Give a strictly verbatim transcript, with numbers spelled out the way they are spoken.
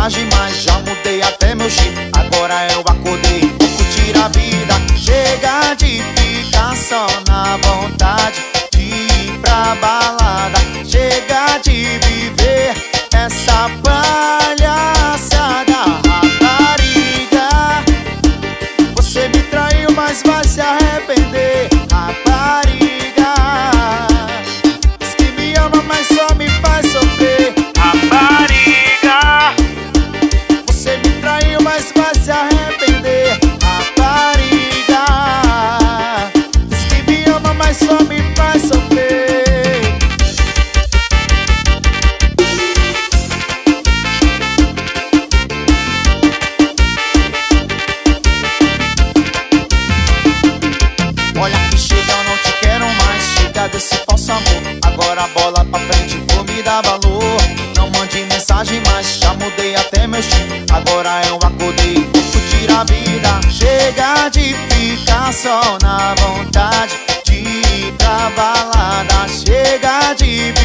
mensagem, mas já mudei até meu chip. Agora eu acordei, vou curtir a vida. Chega de ficar só na vontade de ir pra balada. Chega de viver essa palhaçada. Rapariga, você me traiu, mas vai se arrepender. Rapariga, diz que me ama, mas só me faz sofrer. Rapariga, você me traiu, mas vai se arrepender. Rapariga, diz que me ama, mas só me faz sofrer. Olha que chega, eu não te quero mais. Chega desse falso amor. Agora a bola pra frente, vou me dar valor. Não mande mensagem mais, já mudei até meu estilo. Agora eu acordei, vou curtir a vida. Chega de ficar só na vontade de ir pra balada. Chega de